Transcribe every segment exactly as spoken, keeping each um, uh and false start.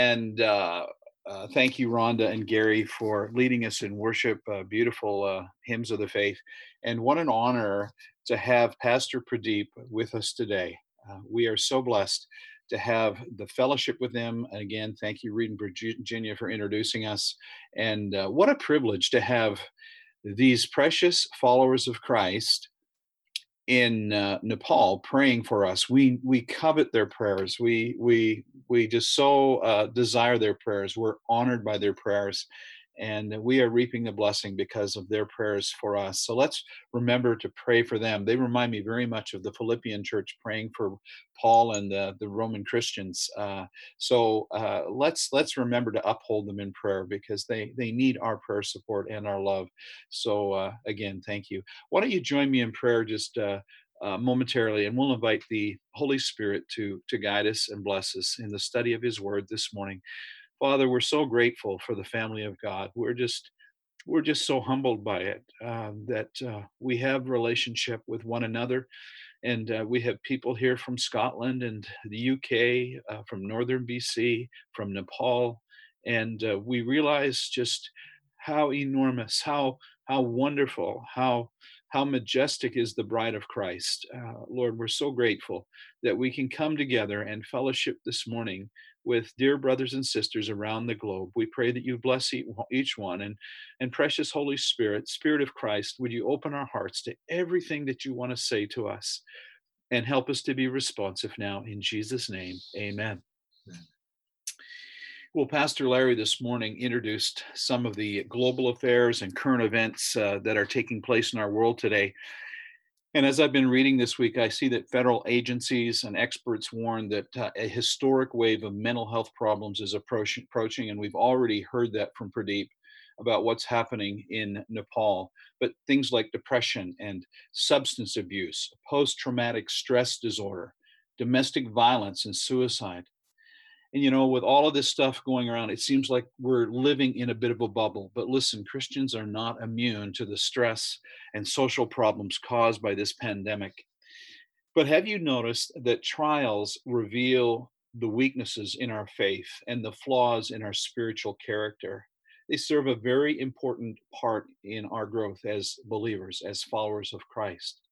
And uh, uh, thank you, Rhonda and Gary, for leading us in worship, uh, beautiful uh, hymns of the faith. And what an honor to have Pastor Pradeep with us today. Uh, we are so blessed to have the fellowship with them. And again, thank you, Reed and Virginia, for introducing us. And uh, what a privilege to have these precious followers of Christ in uh, Nepal praying for us. We we covet their prayers. We we we just so uh, desire their prayers. We're honored by their prayers, and we are reaping the blessing because of their prayers for us. So let's remember to pray for them. They remind me very much of the Philippian church praying for Paul and the, the Roman Christians. Uh, so uh, let's let's remember to uphold them in prayer because they they need our prayer support and our love. So uh, again, thank you. Why don't you join me in prayer just uh, uh, momentarily, and we'll invite the Holy Spirit to to guide us and bless us in the study of His Word this morning. Father, we're so grateful for the family of God. We're just we're just so humbled by it uh, that uh, we have relationship with one another, and uh, we have people here from Scotland and the U K, uh, from northern B C, from Nepal, and uh, we realize just how enormous, how how wonderful, how how majestic is the bride of Christ. Uh, Lord, we're so grateful that we can come together and fellowship this morning with dear brothers and sisters around the globe. We pray that you bless e- each one, and and precious Holy Spirit, Spirit of Christ, would you open our hearts to everything that you want to say to us and help us to be responsive now in Jesus' name. Amen. Well, Pastor Larry this morning introduced some of the global affairs and current events uh, that are taking place in our world today. And as I've been reading this week, I see that federal agencies and experts warn that uh, a historic wave of mental health problems is approach- approaching. And we've already heard that from Pradeep about what's happening in Nepal. But things like depression and substance abuse, post traumatic stress disorder, domestic violence, and suicide. And, you know, with all of this stuff going around, it seems like we're living in a bit of a bubble. But listen, Christians are not immune to the stress and social problems caused by this pandemic. But have you noticed that trials reveal the weaknesses in our faith and the flaws in our spiritual character? They serve a very important part in our growth as believers, as followers of Christ.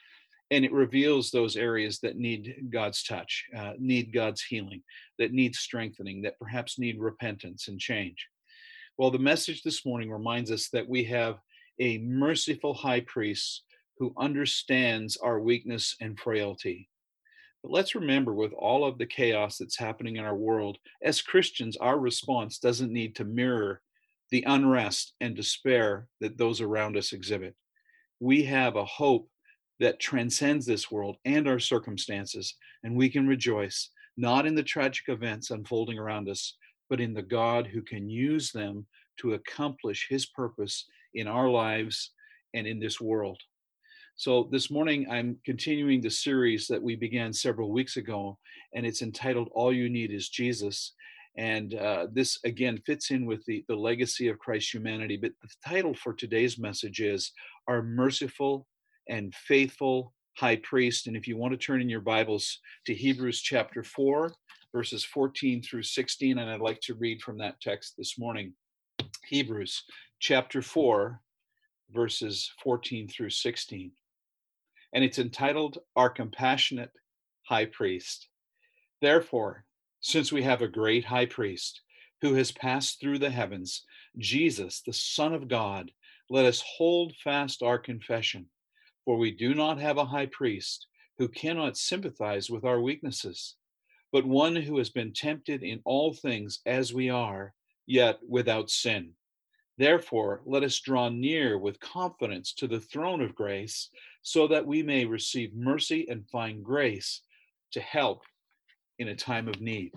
And it reveals those areas that need God's touch, uh, need God's healing, that need strengthening, that perhaps need repentance and change. Well, the message this morning reminds us that we have a merciful high priest who understands our weakness and frailty. But let's remember, with all of the chaos that's happening in our world, as Christians, our response doesn't need to mirror the unrest and despair that those around us exhibit. We have a hope that transcends this world and our circumstances, and we can rejoice not in the tragic events unfolding around us, but in the God who can use them to accomplish his purpose in our lives and in this world. So this morning, I'm continuing the series that we began several weeks ago, and it's entitled All You Need Is Jesus. And uh, this again fits in with the, the legacy of Christ's humanity. But the title for today's message is Our Merciful and Faithful High Priest. And if you want to turn in your Bibles to Hebrews chapter four, verses fourteen through sixteen, and I'd like to read from that text this morning. Hebrews chapter four, verses fourteen through sixteen. And it's entitled Our Compassionate High Priest. Therefore, since we have a great high priest who has passed through the heavens, Jesus, the Son of God, let us hold fast our confession. For we do not have a high priest who cannot sympathize with our weaknesses, but one who has been tempted in all things as we are, yet without sin. Therefore, let us draw near with confidence to the throne of grace, so that we may receive mercy and find grace to help in a time of need.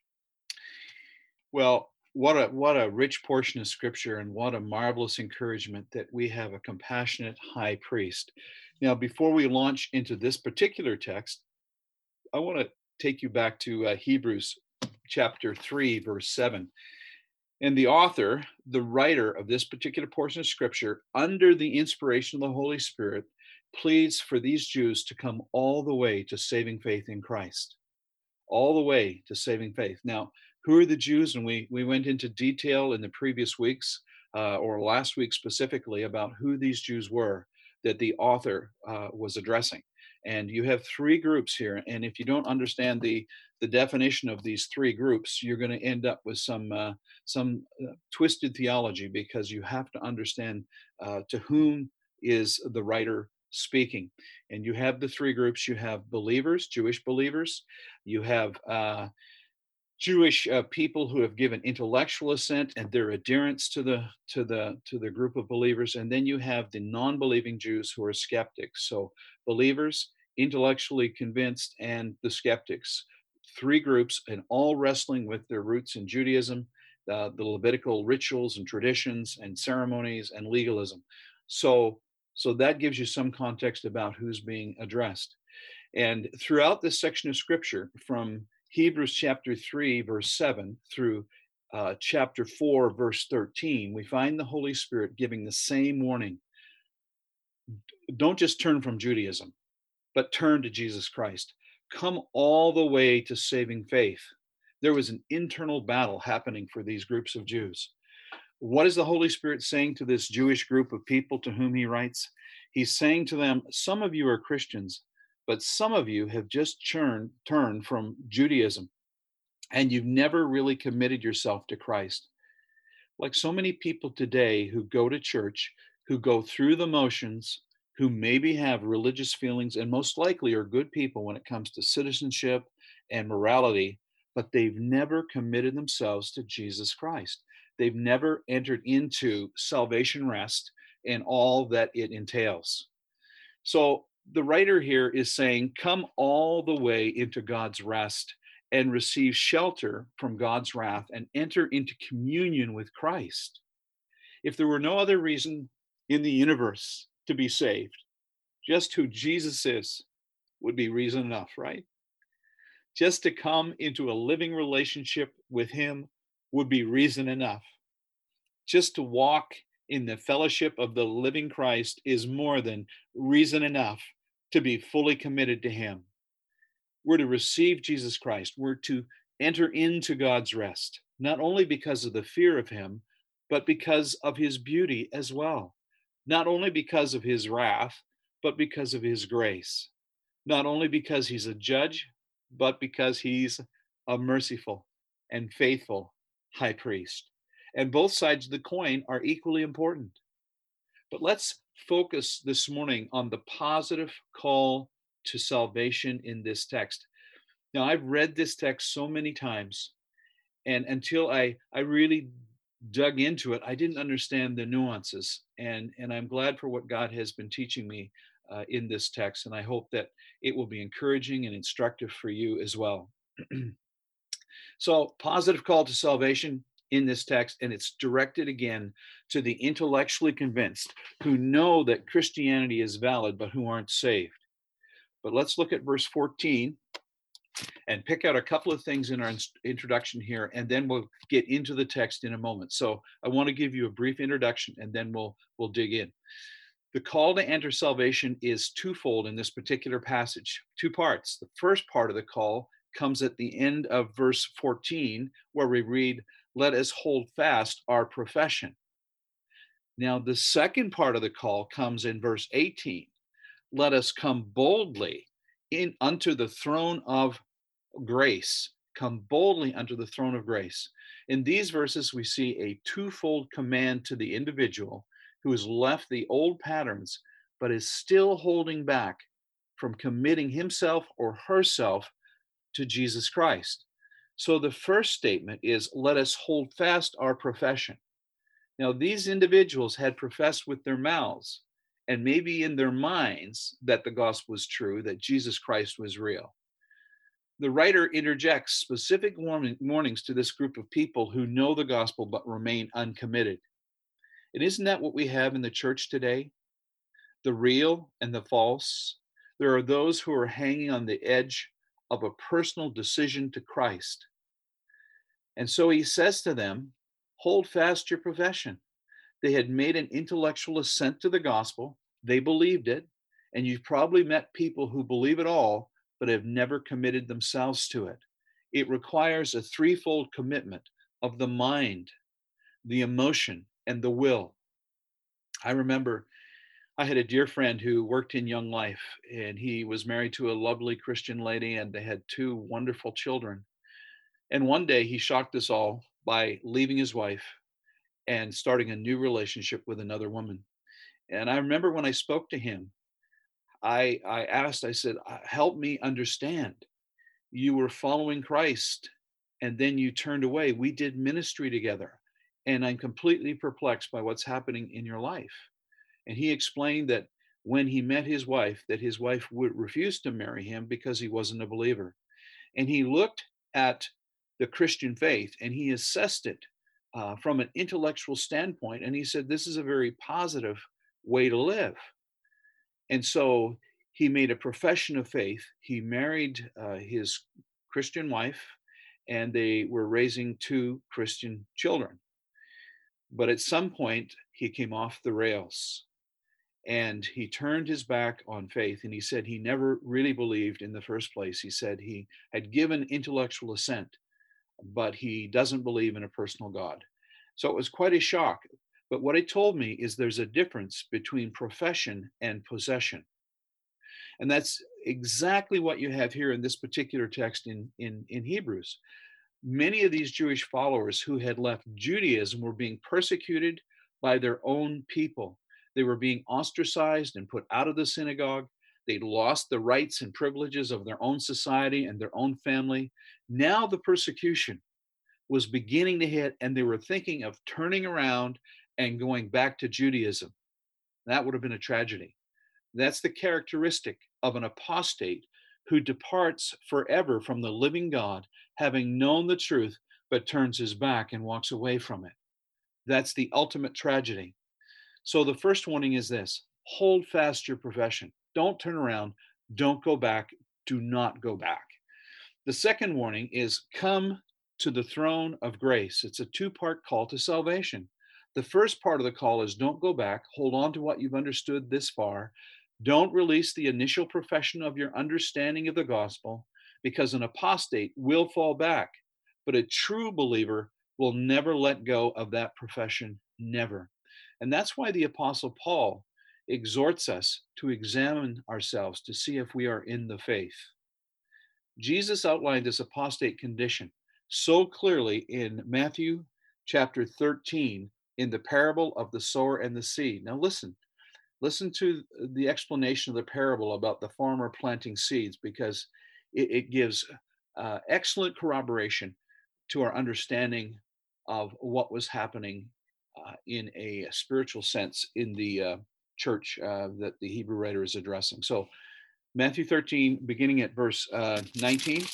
Well, what a what a rich portion of scripture, and what a marvelous encouragement that we have a compassionate high priest. Now, before we launch into this particular text, I want to take you back to uh, Hebrews chapter three, verse seven. And the author, the writer of this particular portion of scripture, under the inspiration of the Holy Spirit, pleads for these Jews to come all the way to saving faith in Christ. All the way to saving faith. Now, Who are the Jews? And we, we went into detail in the previous weeks, uh, or last week specifically, about who these Jews were that the author uh, was addressing. And you have three groups here. And if you don't understand the, the definition of these three groups, you're going to end up with some, uh, some uh, twisted theology, because you have to understand uh, to whom is the writer speaking. And you have the three groups. You have believers, Jewish believers. You have uh, Jewish uh, people who have given intellectual assent and their adherence to the to the to the group of believers, and then you have the non-believing Jews who are skeptics. So believers, intellectually convinced, and the skeptics. Three groups, and all wrestling with their roots in Judaism, uh, the Levitical rituals and traditions and ceremonies and legalism. So so that gives you some context about who's being addressed. And throughout this section of scripture, from Hebrews chapter three, verse seven, through uh, chapter four, verse thirteen, we find the Holy Spirit giving the same warning. Don't just turn from Judaism, but turn to Jesus Christ. Come all the way to saving faith. There was an internal battle happening for these groups of Jews. What is the Holy Spirit saying to this Jewish group of people to whom he writes? He's saying to them, some of you are Christians, but some of you have just turned, turned from Judaism, and you've never really committed yourself to Christ. Like so many people today who go to church, who go through the motions, who maybe have religious feelings, and most likely are good people when it comes to citizenship and morality, but they've never committed themselves to Jesus Christ. They've never entered into salvation rest and all that it entails. So the writer here is saying, come all the way into God's rest and receive shelter from God's wrath and enter into communion with Christ. If there were no other reason in the universe to be saved, just who Jesus is would be reason enough, right? Just to come into a living relationship with him would be reason enough. Just to walk in the fellowship of the living Christ is more than reason enough to be fully committed to him. We're to receive Jesus Christ. We're to enter into God's rest, not only because of the fear of him, but because of his beauty as well. Not only because of his wrath, but because of his grace. Not only because he's a judge, but because he's a merciful and faithful high priest. And both sides of the coin are equally important. But let's focus this morning on the positive call to salvation in this text. Now, I've read this text so many times, and until I, I really dug into it, I didn't understand the nuances. And, and I'm glad for what God has been teaching me uh, in this text. And I hope that it will be encouraging and instructive for you as well. So, positive call to salvation in this text, and it's directed again to the intellectually convinced who know that Christianity is valid, but who aren't saved. But let's look at verse fourteen and pick out a couple of things in our introduction here, and then we'll get into the text in a moment. So I want to give you a brief introduction, and then we'll we'll dig in. The call to enter salvation is twofold in this particular passage, two parts. The first part of the call comes at the end of verse fourteen, where we read, "Let us hold fast our profession." Now, the second part of the call comes in verse eighteen. "Let us come boldly in unto the throne of grace." Come boldly unto the throne of grace. In these verses, we see a twofold command to the individual who has left the old patterns, but is still holding back from committing himself or herself to Jesus Christ. So the first statement is, let us hold fast our profession. Now, these individuals had professed with their mouths and maybe in their minds that the gospel was true, that Jesus Christ was real. The writer interjects specific warning, warnings to this group of people who know the gospel but remain uncommitted. And isn't that what we have in the church today? The real and the false. There are those who are hanging on the edge of a personal decision to Christ. And so he says to them, hold fast your profession. They had made an intellectual assent to the gospel. They believed it. And you've probably met people who believe it all, but have never committed themselves to it. It requires a threefold commitment of the mind, the emotion, and the will. I remember I had a dear friend who worked in Young Life, and he was married to a lovely Christian lady, and they had two wonderful children. And one day he shocked us all by leaving his wife and starting a new relationship with another woman. And I remember when I spoke to him, I, I asked, I said, "Uh, help me understand. You were following Christ and then you turned away. We did ministry together, and I'm completely perplexed by what's happening in your life." And he explained that when he met his wife, that his wife would refuse to marry him because he wasn't a believer. And he looked at the Christian faith and he assessed it uh, from an intellectual standpoint. And he said, this is a very positive way to live. And so he made a profession of faith. He married uh, his Christian wife, and they were raising two Christian children. But at some point, he came off the rails and he turned his back on faith. And he said he never really believed in the first place. He said he had given intellectual assent, but he doesn't believe in a personal God. So it was quite a shock. But what it told me is there's a difference between profession and possession. And that's exactly what you have here in this particular text in, in, in Hebrews. Many of these Jewish followers who had left Judaism were being persecuted by their own people. They were being ostracized and put out of the synagogue. They'd lost the rights and privileges of their own society and their own family. Now the persecution was beginning to hit, and they were thinking of turning around and going back to Judaism. That would have been a tragedy. That's the characteristic of an apostate who departs forever from the living God, having known the truth, but turns his back and walks away from it. That's the ultimate tragedy. So the first warning is this: hold fast your profession. Don't turn around. Don't go back. Do not go back. The second warning is come to the throne of grace. It's a two-part call to salvation. The first part of the call is don't go back. Hold on to what you've understood this far. Don't release the initial profession of your understanding of the gospel, because an apostate will fall back, but a true believer will never let go of that profession, never. And that's why the Apostle Paul exhorts us to examine ourselves to see if we are in the faith. Jesus outlined this apostate condition so clearly in Matthew chapter thirteen in the parable of the sower and the seed. Now listen, listen to the explanation of the parable about the farmer planting seeds, because it, it gives uh, excellent corroboration to our understanding of what was happening uh, in a spiritual sense in the uh, church uh, that the Hebrew writer is addressing. So Matthew thirteen, beginning at verse uh, nineteen,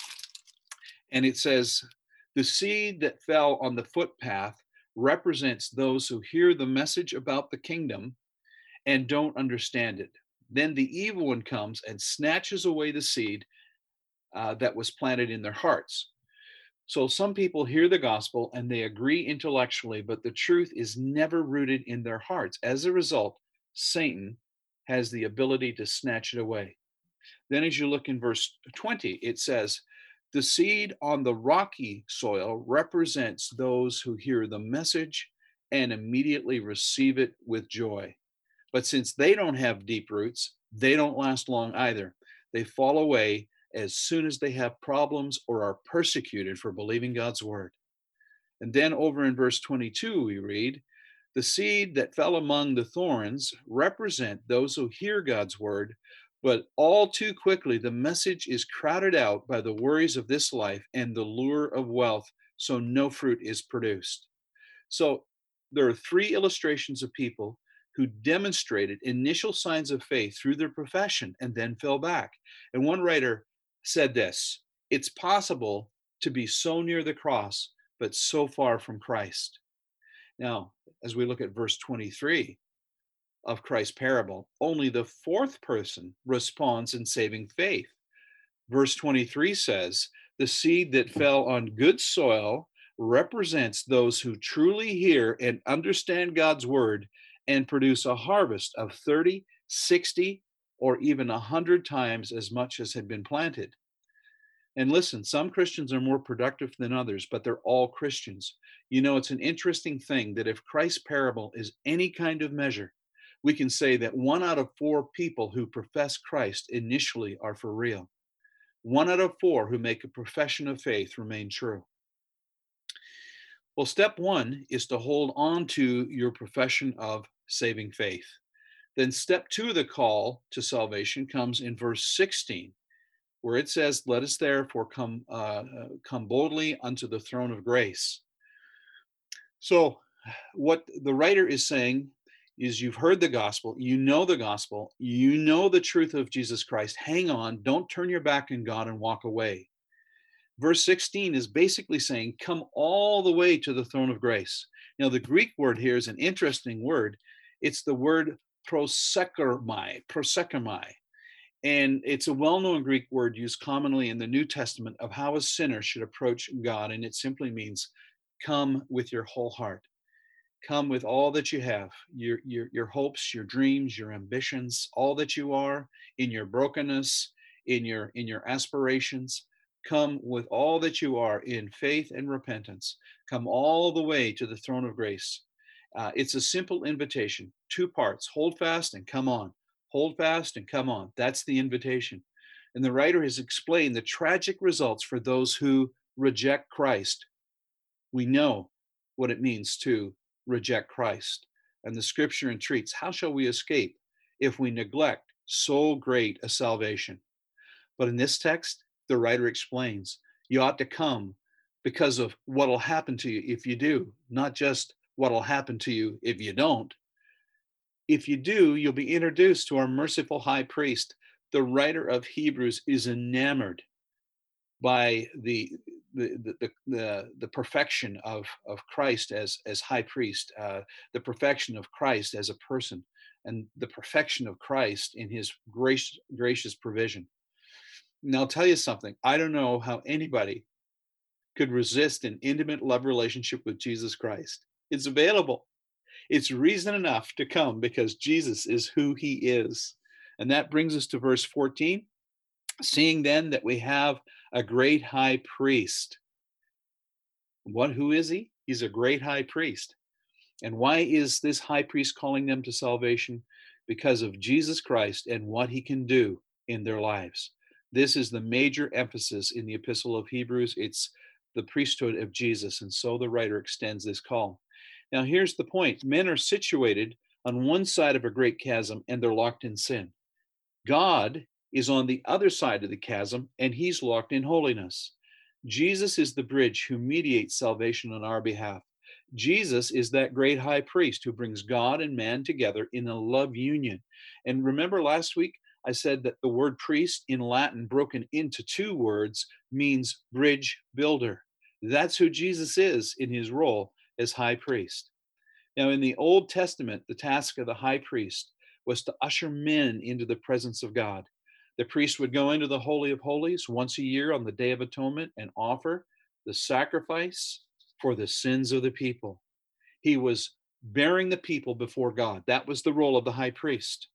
and it says, the seed that fell on the footpath represents those who hear the message about the kingdom and don't understand it. Then the evil one comes and snatches away the seed uh, that was planted in their hearts. So some people hear the gospel and they agree intellectually, but the truth is never rooted in their hearts. As a result, Satan has the ability to snatch it away. Then as you look in verse twenty, it says, the seed on the rocky soil represents those who hear the message and immediately receive it with joy. But since they don't have deep roots, they don't last long either. They fall away as soon as they have problems or are persecuted for believing God's word. And then over in verse twenty-two, we read, the seed that fell among the thorns represent those who hear God's word, but all too quickly the message is crowded out by the worries of this life and the lure of wealth, so no fruit is produced. So there are three illustrations of people who demonstrated initial signs of faith through their profession and then fell back. And one writer said this: it's possible to be so near the cross, but so far from Christ. Now, as we look at verse twenty-three of Christ's parable, only the fourth person responds in saving faith. Verse twenty-three says, the seed that fell on good soil represents those who truly hear and understand God's word and produce a harvest of thirty, sixty, or even one hundred times as much as had been planted. And listen, some Christians are more productive than others, but they're all Christians. You know, it's an interesting thing that if Christ's parable is any kind of measure, we can say that one out of four people who profess Christ initially are for real. One out of four who make a profession of faith remain true. Well, step one is to hold on to your profession of saving faith. Then step two of the call to salvation comes in verse sixteen, where it says, "Let us therefore come uh, uh, come boldly unto the throne of grace." So, what the writer is saying is, you've heard the gospel, you know the gospel, you know the truth of Jesus Christ. Hang on, don't turn your back on God and walk away. Verse sixteen is basically saying, come all the way to the throne of grace. Now, the Greek word here is an interesting word. It's the word prosekermai, prosekermai. And it's a well-known Greek word used commonly in the New Testament of how a sinner should approach God. And it simply means come with your whole heart. Come with all that you have, your, your, your hopes, your dreams, your ambitions, all that you are, in your brokenness, in your, in your aspirations. Come with all that you are in faith and repentance. Come all the way to the throne of grace. Uh, it's a simple invitation, two parts: hold fast and come on. Hold fast and come on. That's the invitation. And the writer has explained the tragic results for those who reject Christ. We know what it means to reject Christ. And the scripture entreats, how shall we escape if we neglect so great a salvation? But in this text, the writer explains, you ought to come because of what'll happen to you if you do, not just what'll happen to you if you don't. If you do, you'll be introduced to our merciful high priest. The writer of Hebrews is enamored by the the the the, the perfection of of Christ as as high priest, uh, the perfection of Christ as a person, and the perfection of Christ in his gracious gracious provision. Now, I'll tell you something. I don't know how anybody could resist an intimate love relationship with Jesus Christ. It's available. It's reason enough to come because Jesus is who he is. And that brings us to verse fourteen. Seeing then that we have a great high priest. What, who is he? He's a great high priest. And why is this high priest calling them to salvation? Because of Jesus Christ and what he can do in their lives. This is the major emphasis in the Epistle of Hebrews. It's the priesthood of Jesus. And so the writer extends this call. Now, here's the point. Men are situated on one side of a great chasm and they're locked in sin. God is on the other side of the chasm and he's locked in holiness. Jesus is the bridge who mediates salvation on our behalf. Jesus is that great high priest who brings God and man together in a love union. And remember last week, I said that the word priest in Latin, broken into two words, means bridge builder. That's who Jesus is in his role as high priest. Now, in the Old Testament, the task of the high priest was to usher men into the presence of God. The priest would go into the Holy of Holies once a year on the Day of Atonement and offer the sacrifice for the sins of the people. He was bearing the people before God. That was the role of the high priest.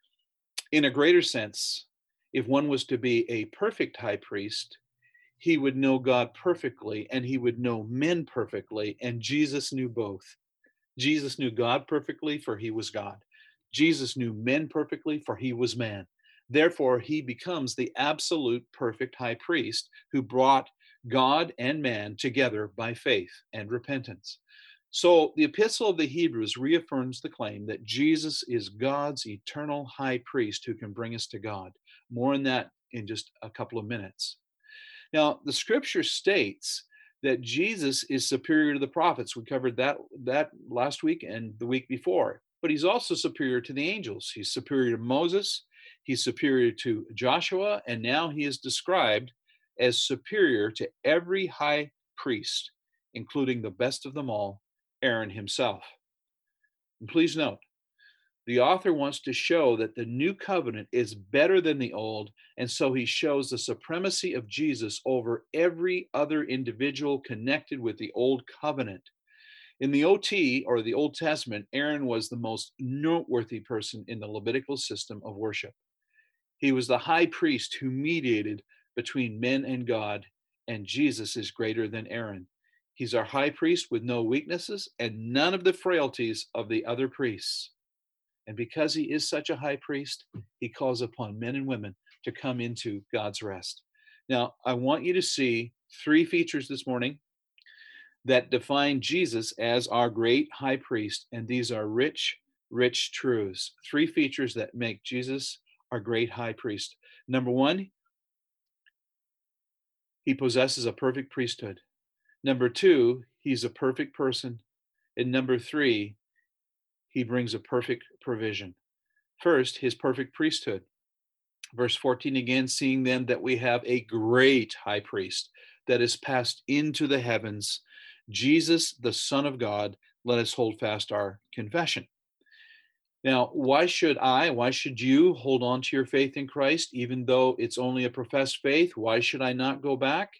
In a greater sense, if one was to be a perfect high priest, he would know God perfectly and he would know men perfectly, and Jesus knew both. Jesus knew God perfectly, for he was God. Jesus knew men perfectly, for he was man. Therefore, he becomes the absolute perfect high priest who brought God and man together by faith and repentance. So the Epistle of the Hebrews reaffirms the claim that Jesus is God's eternal high priest who can bring us to God. More on that in just a couple of minutes. Now, the scripture states that Jesus is superior to the prophets. We covered that, that last week and the week before. But he's also superior to the angels. He's superior to Moses. He's superior to Joshua. And now he is described as superior to every high priest, including the best of them all, Aaron himself. And please note, the author wants to show that the new covenant is better than the old, and so he shows the supremacy of Jesus over every other individual connected with the old covenant. In the O T, or the Old Testament, Aaron was the most noteworthy person in the Levitical system of worship. He was the high priest who mediated between men and God, and Jesus is greater than Aaron. He's our high priest with no weaknesses and none of the frailties of the other priests. And because he is such a high priest, he calls upon men and women to come into God's rest. Now, I want you to see three features this morning that define Jesus as our great high priest. And these are rich, rich truths. Three features that make Jesus our great high priest. Number one, he possesses a perfect priesthood. Number two, he's a perfect person. And number three, he brings a perfect provision. First, his perfect priesthood. Verse fourteen again, seeing then that we have a great high priest that is passed into the heavens, Jesus, the Son of God, let us hold fast our confession. Now, why should I, why should you hold on to your faith in Christ, even though it's only a professed faith? Why should I not go back?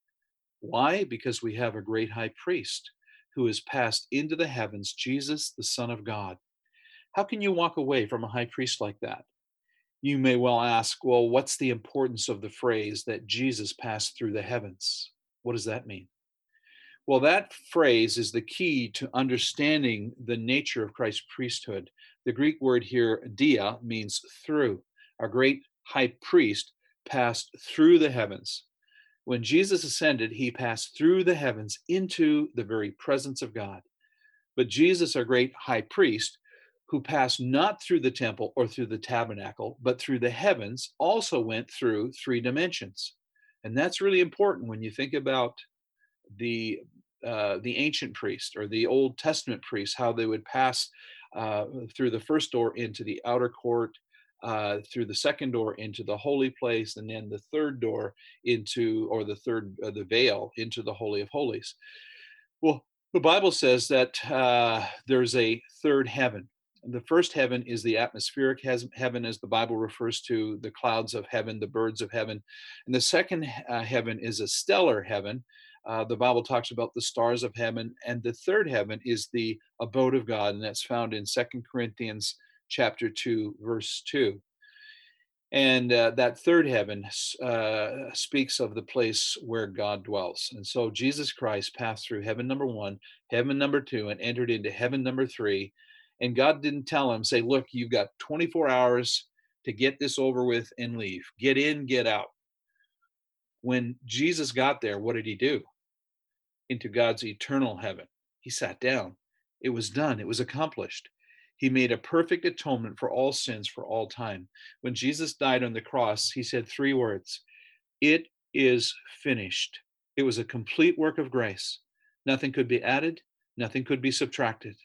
Why? Because we have a great high priest who is passed into the heavens, Jesus, the Son of God. How can you walk away from a high priest like that? You may well ask, well, what's the importance of the phrase that Jesus passed through the heavens? What does that mean? Well, that phrase is the key to understanding the nature of Christ's priesthood. The Greek word here, dia, means through. Our great high priest passed through the heavens. When Jesus ascended, he passed through the heavens into the very presence of God. But Jesus, our great high priest, who passed not through the temple or through the tabernacle, but through the heavens, also went through three dimensions. And that's really important when you think about the uh, the ancient priest or the Old Testament priests, how they would pass uh, through the first door into the outer court, uh, through the second door into the holy place, and then the third door into, or the third, uh, the veil into the Holy of Holies. Well, the Bible says that uh, there's a third heaven. The first heaven is the atmospheric heaven, as the Bible refers to the clouds of heaven, the birds of heaven. And the second uh, heaven is a stellar heaven. Uh, the Bible talks about the stars of heaven. And the third heaven is the abode of God, and that's found in Second Corinthians chapter two, verse two. And uh, that third heaven uh, speaks of the place where God dwells. And so Jesus Christ passed through heaven number one, heaven number two, and entered into heaven number three. And God didn't tell him, say, look, you've got twenty-four hours to get this over with and leave. Get in, get out. When Jesus got there, what did he do? Into God's eternal heaven. He sat down. It was done. It was accomplished. He made a perfect atonement for all sins for all time. When Jesus died on the cross, he said three words: it is finished. It was a complete work of grace. Nothing could be added, nothing could be subtracted.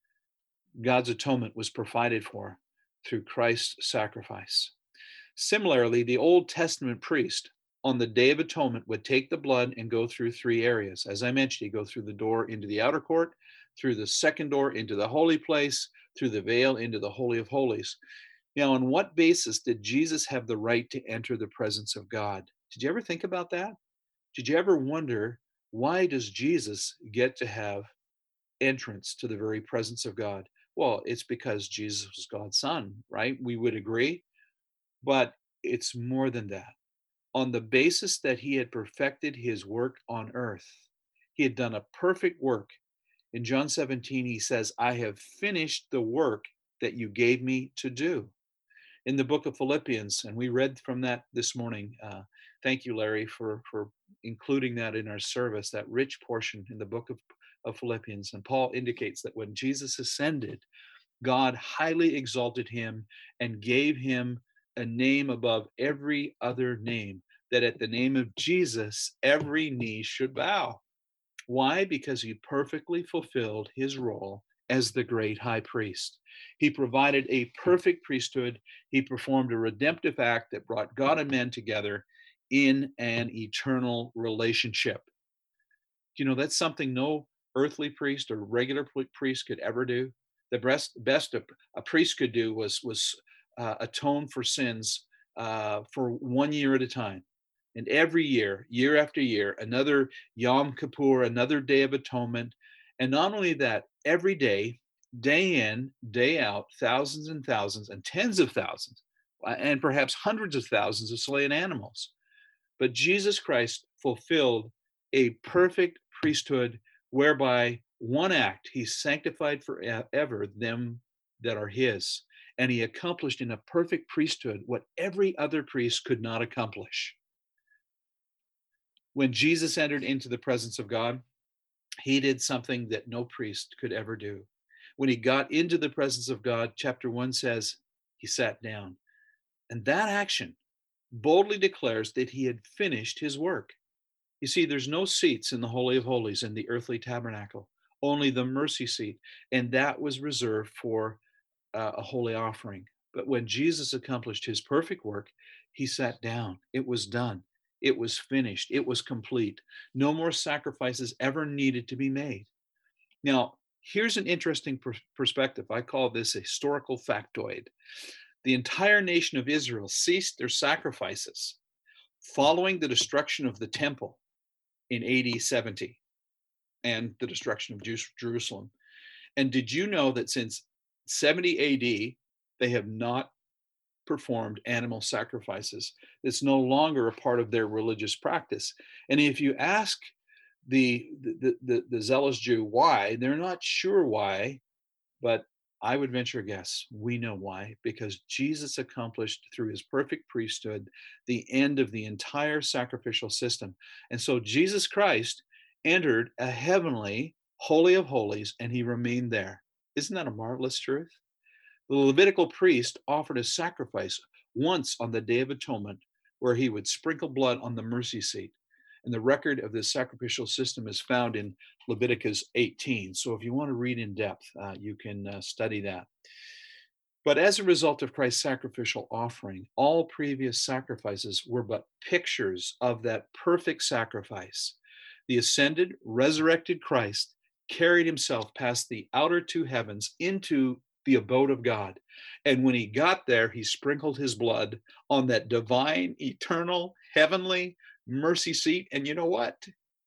God's atonement was provided for through Christ's sacrifice. Similarly, the Old Testament priest on the Day of Atonement would take the blood and go through three areas. As I mentioned, he'd go through the door into the outer court, through the second door into the holy place, through the veil into the Holy of Holies. Now, on what basis did Jesus have the right to enter the presence of God? Did you ever think about that? Did you ever wonder, why does Jesus get to have entrance to the very presence of God? Well, it's because Jesus was God's son, right? We would agree. But it's more than that. On the basis that he had perfected his work on earth, he had done a perfect work. In John seventeen, he says, I have finished the work that you gave me to do. In the book of Philippians, and we read from that this morning. Uh, thank you, Larry, for, for including that in our service, that rich portion in the book of, of Philippians. And Paul indicates that when Jesus ascended, God highly exalted him and gave him a name above every other name, that at the name of Jesus, every knee should bow. Why? Because he perfectly fulfilled his role as the great high priest. He provided a perfect priesthood. He performed a redemptive act that brought God and men together in an eternal relationship. You know, that's something no earthly priest or regular priest could ever do. The best, best a, a priest could do was, was uh, atone for sins uh, for one year at a time. And every year, year after year, another Yom Kippur, another Day of Atonement. And not only that, every day, day in, day out, thousands and thousands and tens of thousands, and perhaps hundreds of thousands of slain animals. But Jesus Christ fulfilled a perfect priesthood whereby one act he sanctified forever them that are his. And he accomplished in a perfect priesthood what every other priest could not accomplish. When Jesus entered into the presence of God, he did something that no priest could ever do. When he got into the presence of God, chapter one says, he sat down. And that action boldly declares that he had finished his work. You see, there's no seats in the Holy of Holies in the earthly tabernacle, only the mercy seat. And that was reserved for uh, a holy offering. But when Jesus accomplished his perfect work, he sat down. It was done. It was finished. It was complete. No more sacrifices ever needed to be made. Now, here's an interesting per- perspective. I call this a historical factoid. The entire nation of Israel ceased their sacrifices following the destruction of the temple in A D seventy and the destruction of Jerusalem. And did you know that since seventy A D, they have not performed animal sacrifices? It's no longer a part of their religious practice. And if you ask the, the, the, the zealous Jew why, they're not sure why, but I would venture a guess. We know why, because Jesus accomplished through his perfect priesthood the end of the entire sacrificial system. And so Jesus Christ entered a heavenly holy of holies and he remained there. Isn't that a marvelous truth? The Levitical priest offered a sacrifice once on the Day of Atonement where he would sprinkle blood on the mercy seat. And the record of this sacrificial system is found in Leviticus eighteen. So if you want to read in depth, uh, you can uh, study that. But as a result of Christ's sacrificial offering, all previous sacrifices were but pictures of that perfect sacrifice. The ascended, resurrected Christ carried himself past the outer two heavens into the abode of God. And when he got there, he sprinkled his blood on that divine, eternal, heavenly mercy seat. And you know what?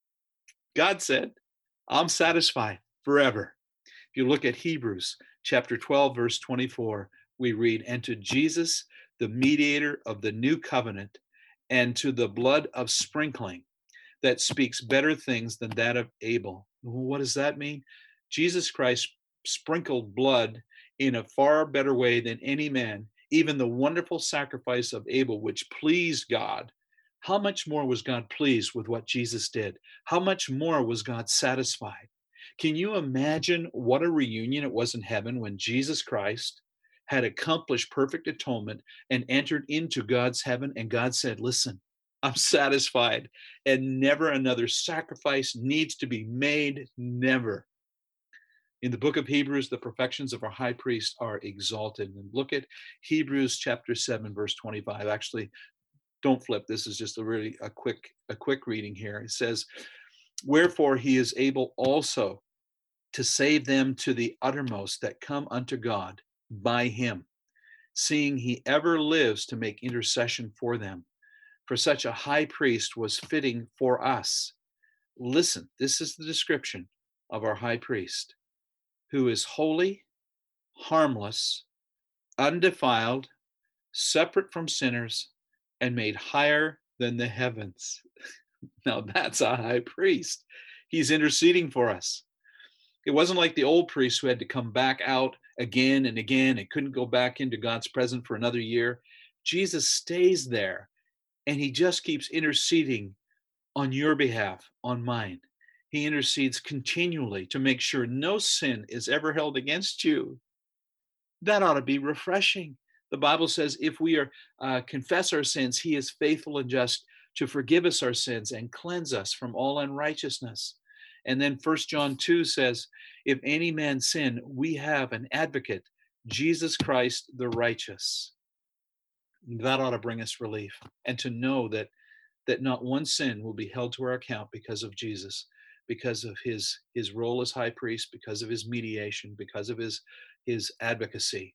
God said, I'm satisfied forever. If you look at Hebrews chapter twelve, verse twenty-four, we read, and to Jesus, the mediator of the new covenant, and to the blood of sprinkling that speaks better things than that of Abel. What does that mean? Jesus Christ sprinkled blood in a far better way than any man, even the wonderful sacrifice of Abel, which pleased God. How much more was God pleased with what Jesus did? How much more was God satisfied? Can you imagine what a reunion it was in heaven when Jesus Christ had accomplished perfect atonement and entered into God's heaven, and God said, listen, I'm satisfied, and never another sacrifice needs to be made, never. In the book of Hebrews, the perfections of our high priest are exalted. And look at Hebrews chapter seven, verse twenty-five. Actually, don't flip. This is just a really a quick, a quick reading here. It says, wherefore he is able also to save them to the uttermost that come unto God by him, seeing he ever lives to make intercession for them. For such a high priest was fitting for us. Listen, this is the description of our high priest, who is holy, harmless, undefiled, separate from sinners, and made higher than the heavens. Now that's a high priest. He's interceding for us. It wasn't like the old priests who had to come back out again and again and couldn't go back into God's presence for another year. Jesus stays there and he just keeps interceding on your behalf, on mine. He intercedes continually to make sure no sin is ever held against you. That ought to be refreshing. The Bible says if we are uh, confess our sins, he is faithful and just to forgive us our sins and cleanse us from all unrighteousness. And then First John two says, if any man sin, we have an advocate, Jesus Christ the righteous. That ought to bring us relief. And to know that that not one sin will be held to our account because of Jesus, because of his his role as high priest, because of his mediation, because of his his advocacy.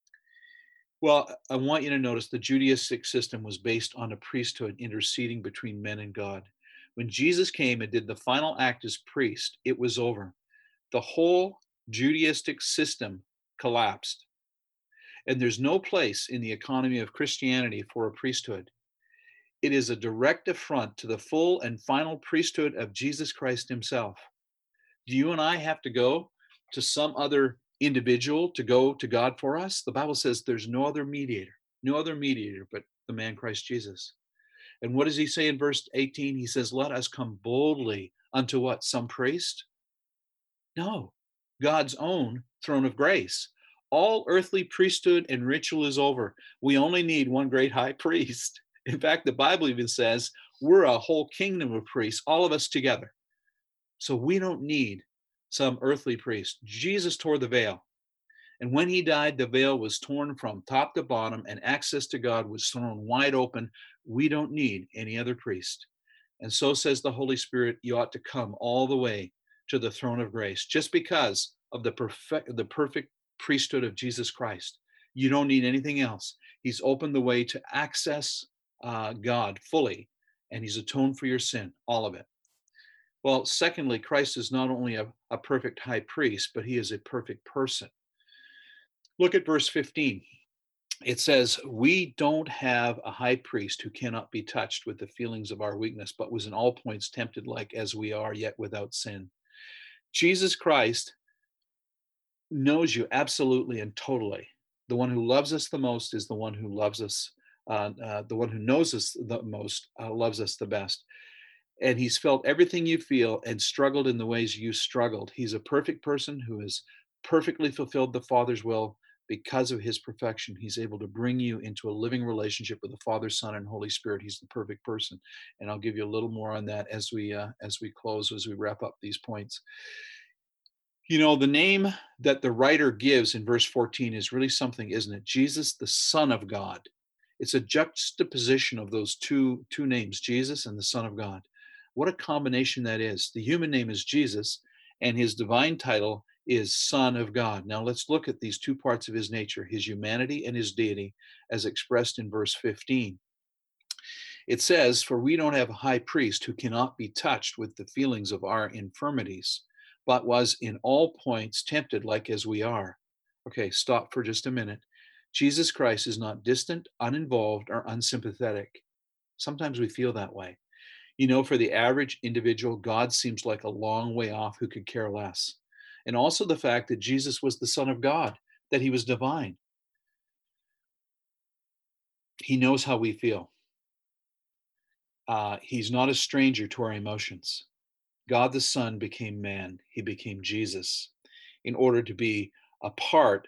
Well, I want you to notice the Judaistic system was based on a priesthood interceding between men and God. When Jesus came and did the final act as priest, it was over. The whole Judaistic system collapsed. And there's no place in the economy of Christianity for a priesthood. It is a direct affront to the full and final priesthood of Jesus Christ himself. Do you and I have to go to some other individual to go to God for us? The Bible says there's no other mediator, no other mediator but the man Christ Jesus. And what does he say in verse eighteen? He says, let us come boldly unto what? Some priest? No, God's own throne of grace. All earthly priesthood and ritual is over. We only need one great high priest. In fact, the Bible even says we're a whole kingdom of priests, all of us together. So we don't need some earthly priest. Jesus tore the veil. And when he died, the veil was torn from top to bottom and access to God was thrown wide open. We don't need any other priest. And so says the Holy Spirit, you ought to come all the way to the throne of grace just because of the perfect, the perfect priesthood of Jesus Christ. You don't need anything else. He's opened the way to access uh, God fully, and he's atoned for your sin, all of it. Well, secondly, Christ is not only a, a perfect high priest, but he is a perfect person. Look at verse fifteen. It says, we don't have a high priest who cannot be touched with the feelings of our weakness, but was in all points tempted like as we are, yet without sin. Jesus Christ knows you absolutely and totally. The one who loves us the most is the one who loves us, uh, uh, the one who knows us the most, uh, loves us the best. And he's felt everything you feel and struggled in the ways you struggled. He's a perfect person who has perfectly fulfilled the Father's will. Because of his perfection, he's able to bring you into a living relationship with the Father, Son, and Holy Spirit. He's the perfect person. And I'll give you a little more on that as we uh, as we close, as we wrap up these points. You know, the name that the writer gives in verse fourteen is really something, isn't it? Jesus, the Son of God. It's a juxtaposition of those two, two names, Jesus and the Son of God. What a combination that is. The human name is Jesus, and his divine title is Son of God. Now let's look at these two parts of his nature, his humanity and his deity, as expressed in verse fifteen. It says, for we don't have a high priest who cannot be touched with the feelings of our infirmities, but was in all points tempted like as we are. Okay, stop for just a minute. Jesus Christ is not distant, uninvolved, or unsympathetic. Sometimes we feel that way. You know, for the average individual, God seems like a long way off who could care less. And also the fact that Jesus was the Son of God, that he was divine. He knows how we feel. Uh, he's not a stranger to our emotions. God the Son became man. He became Jesus in order to be a part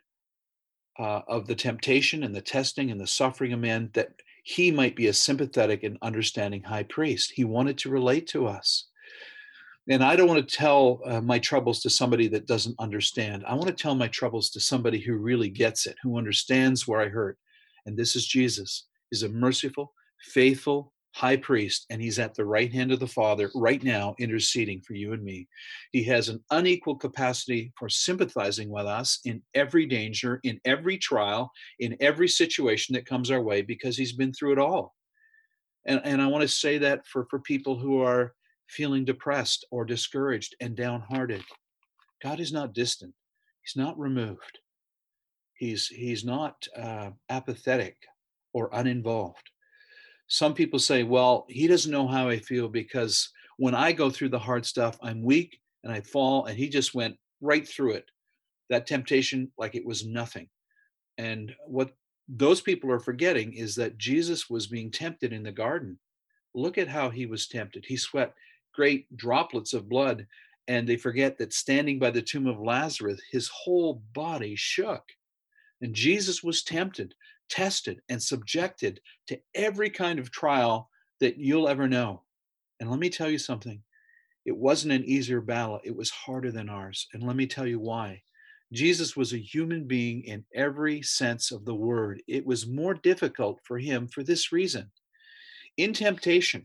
uh, of the temptation and the testing and the suffering of man, that he might be a sympathetic and understanding high priest. He wanted to relate to us. And I don't want to tell uh, my troubles to somebody that doesn't understand. I want to tell my troubles to somebody who really gets it, who understands where I hurt. And this is Jesus. He's a merciful, faithful high priest, and he's at the right hand of the Father right now, interceding for you and me. He has an unequal capacity for sympathizing with us in every danger, in every trial, in every situation that comes our way, because he's been through it all. And, and I want to say that for, for people who are feeling depressed or discouraged and downhearted. God is not distant. He's not removed. He's, he's not uh, apathetic or uninvolved. Some people say, well, he doesn't know how I feel because when I go through the hard stuff, I'm weak and I fall, and he just went right through it. That temptation, like it was nothing. And what those people are forgetting is that Jesus was being tempted in the garden. Look at how he was tempted. He sweat great droplets of blood, and they forget that standing by the tomb of Lazarus, his whole body shook. And Jesus was tempted, tested, and subjected to every kind of trial that you'll ever know. And let me tell you something. It wasn't an easier battle. It was harder than ours. And let me tell you why. Jesus was a human being in every sense of the word. It was more difficult for him for this reason. In temptation,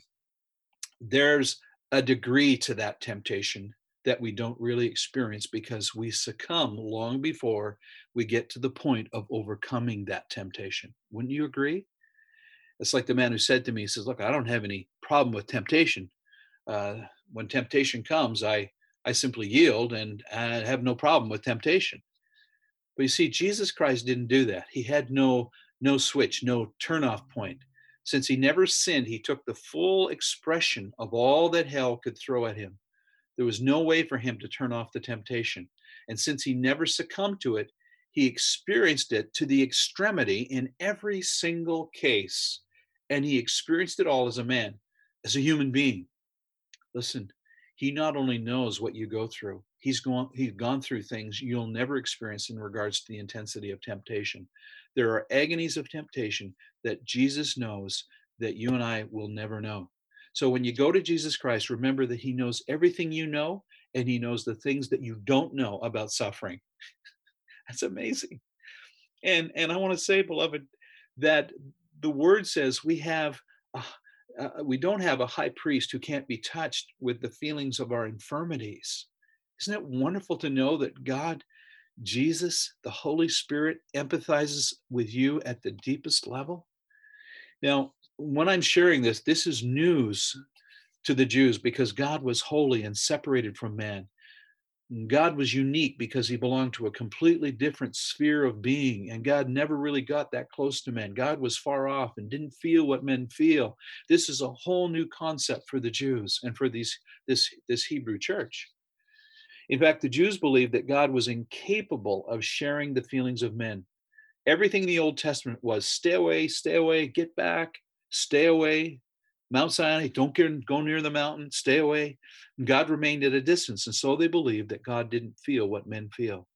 there's a degree to that temptation that we don't really experience because we succumb long before we get to the point of overcoming that temptation. Wouldn't you agree? It's like the man who said to me, he says, look, I don't have any problem with temptation. Uh, when temptation comes, I, I simply yield and I have no problem with temptation. But you see, Jesus Christ didn't do that. He had no, no switch, no turn-off point. Since he never sinned, he took the full expression of all that hell could throw at him. There was no way for him to turn off the temptation. And since he never succumbed to it, he experienced it to the extremity in every single case. And he experienced it all as a man, as a human being. Listen, he not only knows what you go through, he's gone, he's gone through things you'll never experience in regards to the intensity of temptation. There are agonies of temptation that Jesus knows that you and I will never know. So when you go to Jesus Christ, remember that he knows everything you know, and he knows the things that you don't know about suffering. That's amazing. And and I want to say, beloved, that the word says we have a, uh, we don't have a high priest who can't be touched with the feelings of our infirmities. Isn't it wonderful to know that God, Jesus, the Holy Spirit, empathizes with you at the deepest level? Now, when I'm sharing this, this is news to the Jews because God was holy and separated from man. God was unique because he belonged to a completely different sphere of being, and God never really got that close to men. God was far off and didn't feel what men feel. This is a whole new concept for the Jews and for these this this Hebrew church. In fact, the Jews believed that God was incapable of sharing the feelings of men. Everything in the Old Testament was stay away, stay away, get back, stay away. Mount Sinai, don't get, go near the mountain, stay away. And God remained at a distance, and so they believed that God didn't feel what men feel.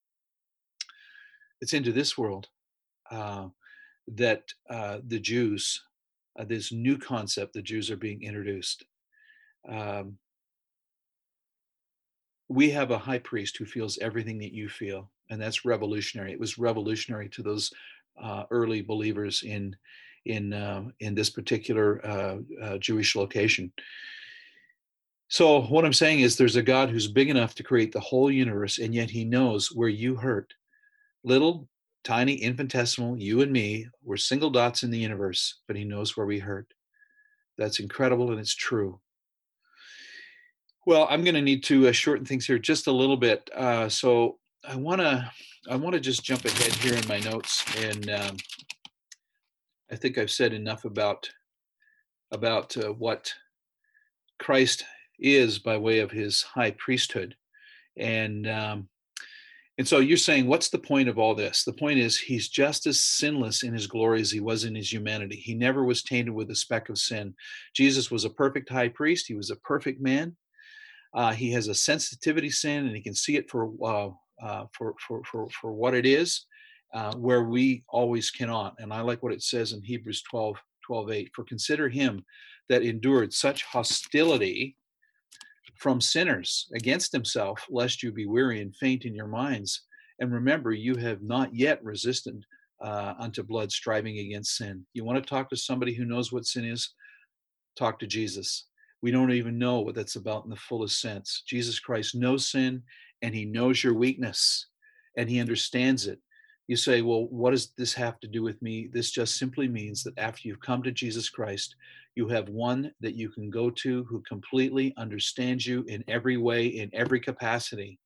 It's into this world uh, that uh, the Jews, uh, this new concept, the Jews are being introduced. Um, we have a high priest who feels everything that you feel, and that's revolutionary. It was revolutionary to those uh, early believers in in uh, in this particular uh, uh, Jewish location. So what I'm saying is, there's a God who's big enough to create the whole universe, and yet he knows where you hurt. Little, tiny, infinitesimal, you and me, we're single dots in the universe, but he knows where we hurt. That's incredible, and it's true. Well, I'm going to need to uh, shorten things here just a little bit. Uh, so I want to I want to just jump ahead here in my notes, and um, I think I've said enough about about uh, what Christ is by way of his high priesthood, and um, and so you're saying, what's the point of all this? The point is, he's just as sinless in his glory as he was in his humanity. He never was tainted with a speck of sin. Jesus was a perfect high priest. He was a perfect man. Uh, he has a sensitivity sin, and he can see it for uh, uh, for, for for for what it is, uh, where we always cannot. And I like what it says in Hebrews twelve, twelve, eight. For consider him that endured such hostility from sinners against himself, lest you be weary and faint in your minds. And remember, you have not yet resisted uh, unto blood, striving against sin. You want to talk to somebody who knows what sin is? Talk to Jesus. We don't even know what that's about in the fullest sense. Jesus Christ knows sin, and he knows your weakness, and he understands it. You say, well, what does this have to do with me? This just simply means that after you've come to Jesus Christ, you have one that you can go to who completely understands you in every way, in every capacity.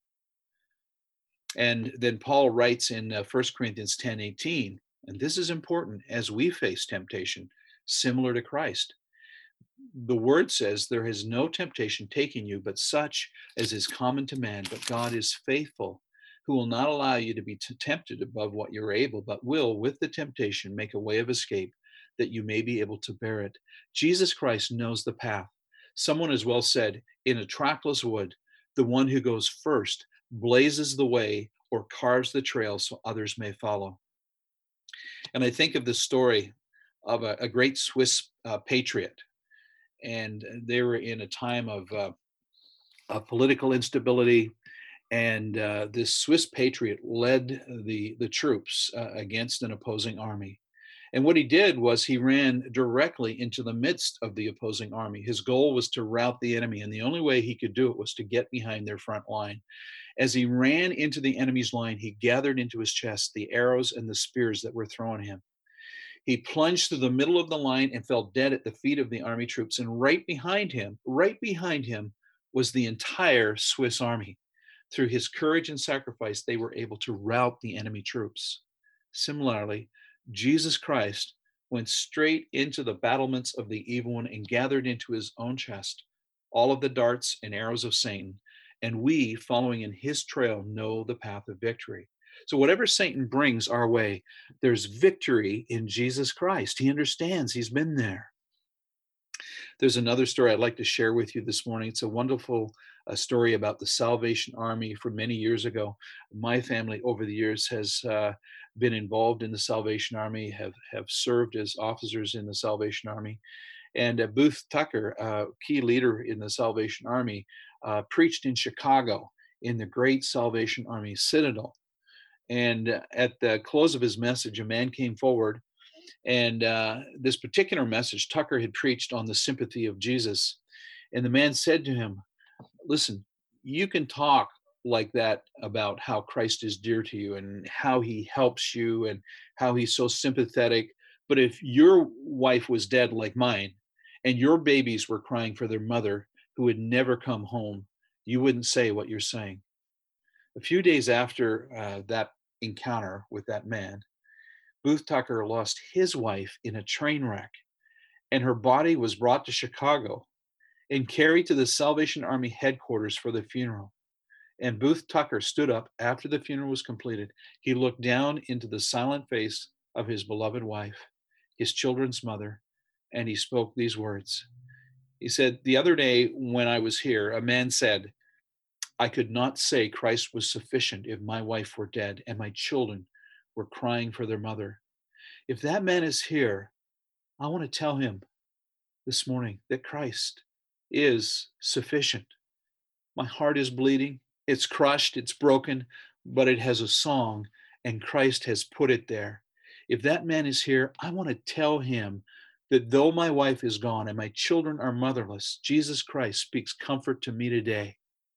And then Paul writes in uh, First Corinthians ten eighteen, and this is important as we face temptation, similar to Christ. The word says, there is no temptation taking you but such as is common to man, but God is faithful, who will not allow you to be t- tempted above what you're able, but will with the temptation make a way of escape, that you may be able to bear it. Jesus Christ knows the path. Someone has well said, in a trackless wood, the one who goes first blazes the way or carves the trail so others may follow. And I think of the story of a, a great Swiss uh, patriot, and they were in a time of, uh, of political instability. And uh, this Swiss patriot led the the troops uh, against an opposing army. And what he did was he ran directly into the midst of the opposing army. His goal was to rout the enemy, and the only way he could do it was to get behind their front line. As he ran into the enemy's line, he gathered into his chest the arrows and the spears that were thrown him. He plunged through the middle of the line and fell dead at the feet of the army troops. And right behind him, right behind him, was the entire Swiss army. Through his courage and sacrifice, they were able to rout the enemy troops. Similarly, Jesus Christ went straight into the battlements of the evil one and gathered into his own chest all of the darts and arrows of Satan. And we, following in his trail, know the path of victory. So, whatever Satan brings our way, there's victory in Jesus Christ. He understands, he's been there. There's another story I'd like to share with you this morning. It's a wonderful uh, story about the Salvation Army from many years ago. My family over the years has uh, been involved in the Salvation Army, have, have served as officers in the Salvation Army. And uh, Booth Tucker, uh, key leader in the Salvation Army, uh, preached in Chicago in the Great Salvation Army Citadel. And uh, at the close of his message, a man came forward. And uh, this particular message, Tucker had preached on the sympathy of Jesus. And the man said to him, listen, you can talk like that about how Christ is dear to you and how he helps you and how he's so sympathetic. But if your wife was dead like mine and your babies were crying for their mother who would never come home, you wouldn't say what you're saying. A few days after uh, that encounter with that man, Booth Tucker lost his wife in a train wreck, and her body was brought to Chicago and carried to the Salvation Army headquarters for the funeral. And Booth Tucker stood up after the funeral was completed. He looked down into the silent face of his beloved wife, his children's mother, and he spoke these words. He said, the other day when I was here, a man said, I could not say Christ was sufficient if my wife were dead and my children were crying for their mother. If that man is here, I want to tell him this morning that Christ is sufficient. My heart is bleeding. It's crushed. It's broken, but it has a song, and Christ has put it there. If that man is here, I want to tell him that though my wife is gone and my children are motherless, Jesus Christ speaks comfort to me today.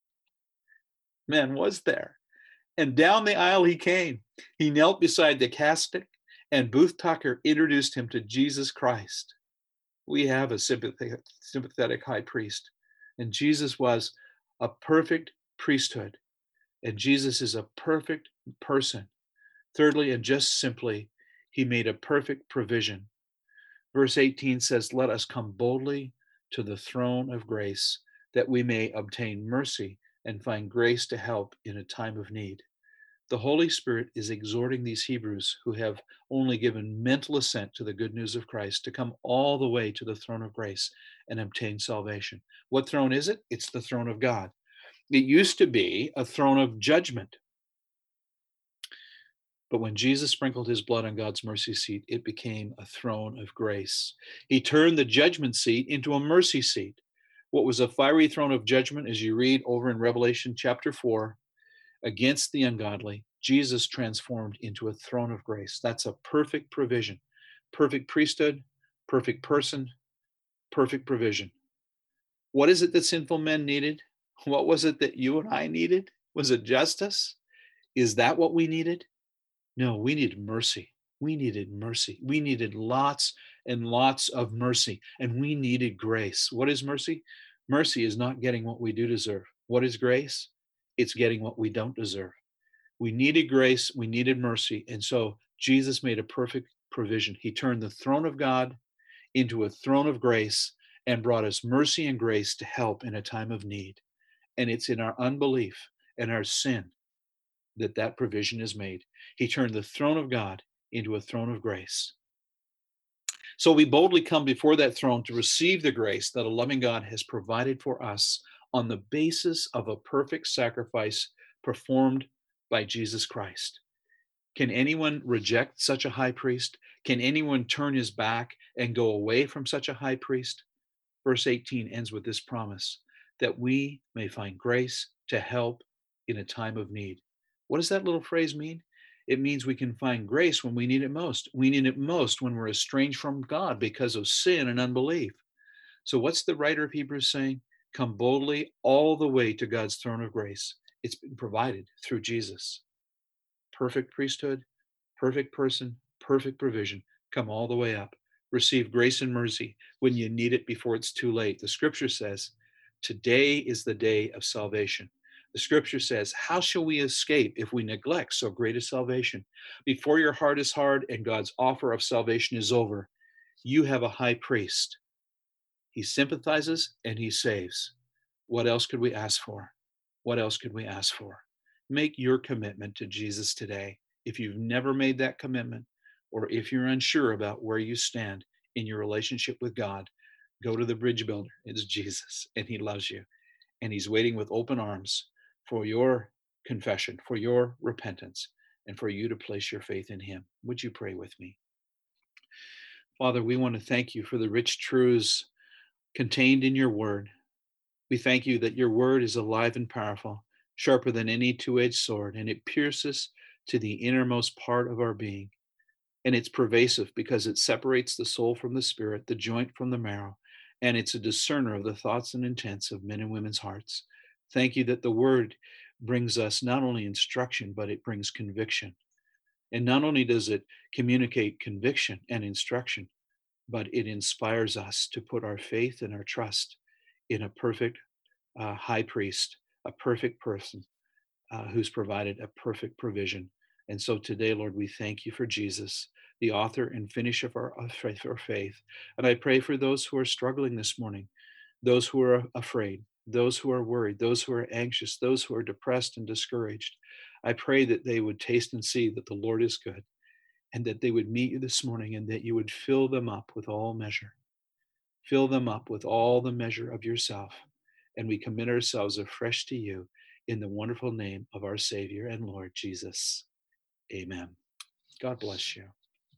Man was there. And down the aisle he came. He knelt beside the casket, and Booth Tucker introduced him to Jesus Christ. We have a sympathetic, sympathetic high priest, and Jesus was a perfect priesthood, and Jesus is a perfect person. Thirdly, and just simply, he made a perfect provision. Verse eighteen says, let us come boldly to the throne of grace, that we may obtain mercy and find grace to help in a time of need. The Holy Spirit is exhorting these Hebrews who have only given mental assent to the good news of Christ to come all the way to the throne of grace and obtain salvation. What throne is it? It's the throne of God. It used to be a throne of judgment. But when Jesus sprinkled his blood on God's mercy seat, it became a throne of grace. He turned the judgment seat into a mercy seat. What was a fiery throne of judgment, as you read over in Revelation chapter four, against the ungodly, Jesus transformed into a throne of grace. That's a perfect provision, perfect priesthood, perfect person, perfect provision. What is it that sinful men needed? What was it that you and I needed? Was it justice? Is that what we needed? No, we needed mercy. We needed mercy. We needed lots and lots of mercy, and we needed grace. What is mercy? Mercy is not getting what we do deserve. What is grace? It's getting what we don't deserve. We needed grace, we needed mercy, and so Jesus made a perfect provision. He turned the throne of God into a throne of grace and brought us mercy and grace to help in a time of need. And it's in our unbelief and our sin that that provision is made. He turned the throne of God into a throne of grace. So we boldly come before that throne to receive the grace that a loving God has provided for us on the basis of a perfect sacrifice performed by Jesus Christ. Can anyone reject such a high priest? Can anyone turn his back and go away from such a high priest? Verse eighteen ends with this promise, that we may find grace to help in a time of need. What does that little phrase mean? It means we can find grace when we need it most. We need it most when we're estranged from God because of sin and unbelief. So what's the writer of Hebrews saying? Come boldly all the way to God's throne of grace. It's been provided through Jesus. Perfect priesthood, perfect person, perfect provision. Come all the way up. Receive grace and mercy when you need it before it's too late. The scripture says, today is the day of salvation. The scripture says, how shall we escape if we neglect so great a salvation? Before your heart is hard and God's offer of salvation is over, You have a high priest. He sympathizes and he saves. What else could we ask for? What else could we ask for? Make your commitment to Jesus today. If you've never made that commitment, or if you're unsure about where you stand in your relationship with God, go to the bridge builder. It's Jesus, and he loves you. And he's waiting with open arms for your confession, for your repentance, and for you to place your faith in him. Would you pray with me? Father, we want to thank you for the rich truths contained in your word. We thank you that your word is alive and powerful, sharper than any two edged sword, and it pierces to the innermost part of our being. And it's pervasive because it separates the soul from the spirit, the joint from the marrow, and it's a discerner of the thoughts and intents of men and women's hearts. Thank you that the word brings us not only instruction, but it brings conviction. And not only does it communicate conviction and instruction, but it inspires us to put our faith and our trust in a perfect uh, high priest, a perfect person uh, who's provided a perfect provision. And so today, Lord, we thank you for Jesus, the author and finisher of our, of faith, our faith. And I pray for those who are struggling this morning, those who are afraid, those who are worried, those who are anxious, those who are depressed and discouraged. I pray that they would taste and see that the Lord is good, and that they would meet you this morning, and that you would fill them up with all measure. Fill them up with all the measure of yourself. And we commit ourselves afresh to you in the wonderful name of our Savior and Lord Jesus. Amen. God bless you.